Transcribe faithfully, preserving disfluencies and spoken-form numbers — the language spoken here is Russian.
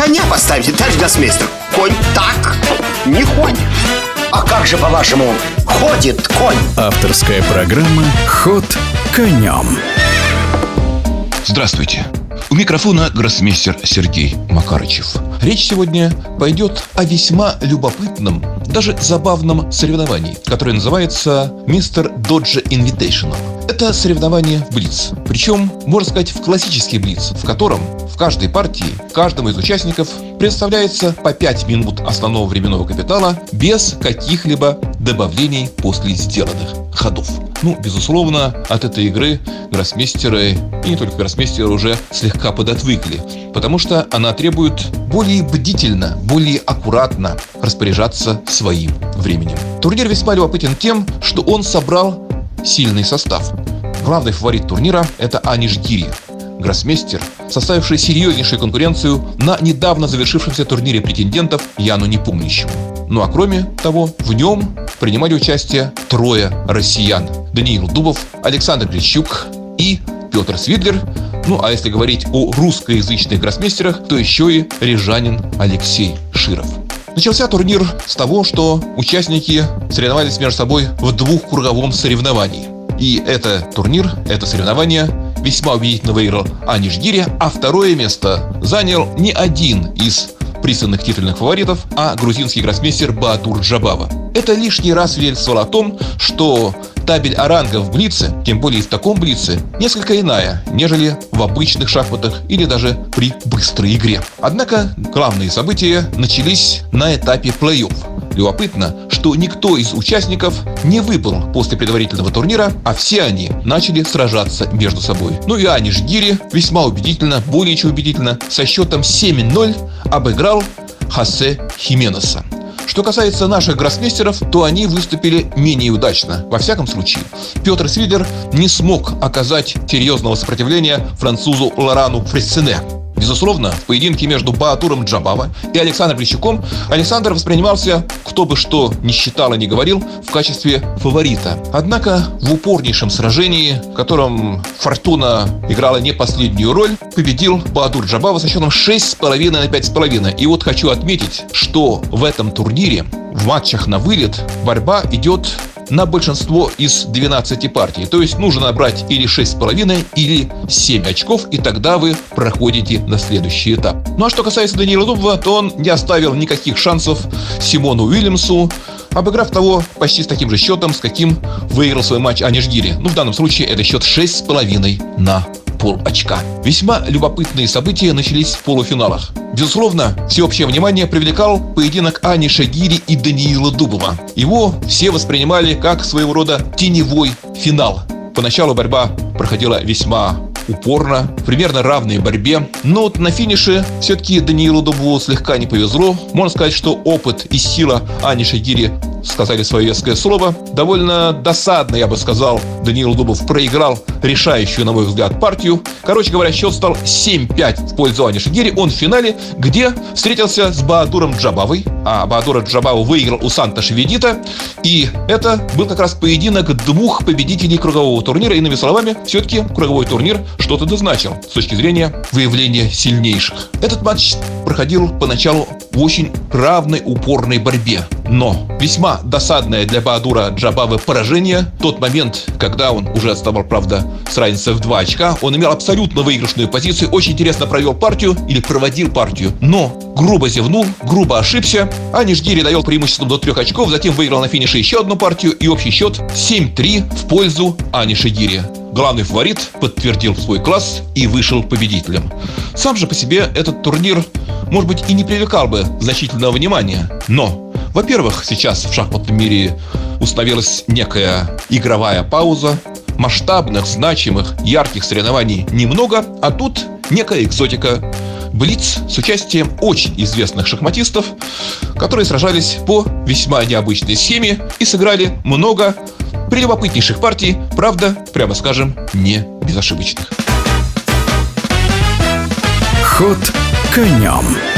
коня поставите, товарищ гроссмейстер? Конь так не ходит. А как же, по-вашему, ходит конь? Авторская программа «Ход конем». Здравствуйте. У микрофона гроссмейстер Сергей Макарычев. Речь сегодня пойдет о весьма любопытном, даже забавном соревновании, которое называется мистер Доджа Invitational. Это соревнование в блиц. Причем, можно сказать, в классический блиц, в котором в каждой партии каждому из участников предоставляется по пять минут основного временного капитала без каких-либо добавлений после сделанных ходов. Ну, безусловно, от этой игры гроссмейстеры, и не только гроссмейстеры, уже слегка подотвыкли, потому что она требует более бдительно, более аккуратно распоряжаться своим временем. Турнир весьма любопытен тем, что он собрал сильный состав. Главный фаворит турнира – это Аниш Гири, гроссмейстер, составивший серьезнейшую конкуренцию на недавно завершившемся турнире претендентов Яну Непомнящему. Ну а кроме того, в нем принимали участие трое россиян: Даниил Дубов, Александр Грищук и Петр Свидлер. Ну а если говорить о русскоязычных гроссмейстерах, то еще и рижанин Алексей Широв. Начался турнир с того, что участники соревновались между собой в двухкруговом соревновании. И это турнир, это соревнование весьма убедительно выиграл Аниш Гири, а второе место занял не один из признанных титульных фаворитов, а грузинский гроссмейстер Баатур Джабава. Это лишний раз свидетельствовало о том, что табель о рангах в блице, тем более в таком блице, несколько иная, нежели в обычных шахматах или даже при быстрой игре. Однако главные события начались на этапе плей-офф. Любопытно, что никто из участников не выбыл после предварительного турнира, а все они начали сражаться между собой. Ну и Аниш Гири весьма убедительно, более чем убедительно, со счетом семь ноль обыграл Хосе Хименеса. Что касается наших гроссмейстеров, то они выступили менее удачно. Во всяком случае, Петр Свидлер не смог оказать серьезного сопротивления французу Лорану Фрессене. Безусловно, в поединке между Баатуром Джабава и Александром Грищуком Александр воспринимался, кто бы что ни считал и ни говорил, в качестве фаворита. Однако в упорнейшем сражении, в котором фортуна играла не последнюю роль, победил Баатур Джабава со счетом шесть с половиной на пять с половиной. И вот хочу отметить, что в этом турнире в матчах на вылет борьба идет на большинство из двенадцати партий. То есть нужно набрать или шесть с половиной, или семь очков, и тогда вы проходите на следующий этап. Ну а что касается Даниила Дубова, то он не оставил никаких шансов Симону Уильямсу, обыграв того почти с таким же счетом, с каким выиграл свой матч Аниш Гири. Ну, в данном случае это счет шесть с половиной на пол очка. Весьма любопытные события начались в полуфиналах. Безусловно, всеобщее внимание привлекал поединок Аниша Гири и Даниила Дубова. Его все воспринимали как своего рода теневой финал. Поначалу борьба проходила весьма упорно, в примерно равной борьбе. Но вот на финише все-таки Даниилу Дубову слегка не повезло. Можно сказать, что опыт и сила Аниша Гири сказали свое веское слово. Довольно досадно, я бы сказал, Даниил Дубов проиграл решающую, на мой взгляд, партию. Короче говоря, счет стал семь пять в пользу Аниша Гири. Он в финале, где встретился с Баатуром Джабавой, а Баатура Джабаву выиграл у Сантоша Ведита. И это был как раз поединок двух победителей кругового турнира. Иными словами, все-таки круговой турнир что-то дозначил с точки зрения выявления сильнейших. Этот матч проходил поначалу в очень равной, упорной борьбе. Но весьма досадное для Баатура Джабавы поражение. Тот момент, когда он уже отставал, правда, с разницей в два очка, он имел абсолютно выигрышную позицию, очень интересно провел партию или проводил партию, но грубо зевнул, грубо ошибся. Аниш Гири довел преимуществом до трех очков, затем выиграл на финише еще одну партию, и общий счет семь три в пользу Аниша Гири. Главный фаворит подтвердил свой класс и вышел победителем. Сам же по себе этот турнир, может быть, и не привлекал бы значительного внимания, но, во-первых, сейчас в шахматном мире установилась некая игровая пауза, масштабных, значимых, ярких соревнований немного, а тут некая экзотика. Блиц с участием очень известных шахматистов, которые сражались по весьма необычной схеме и сыграли много прелюбопытнейших партий, правда, прямо скажем, не безошибочных. Ход конем.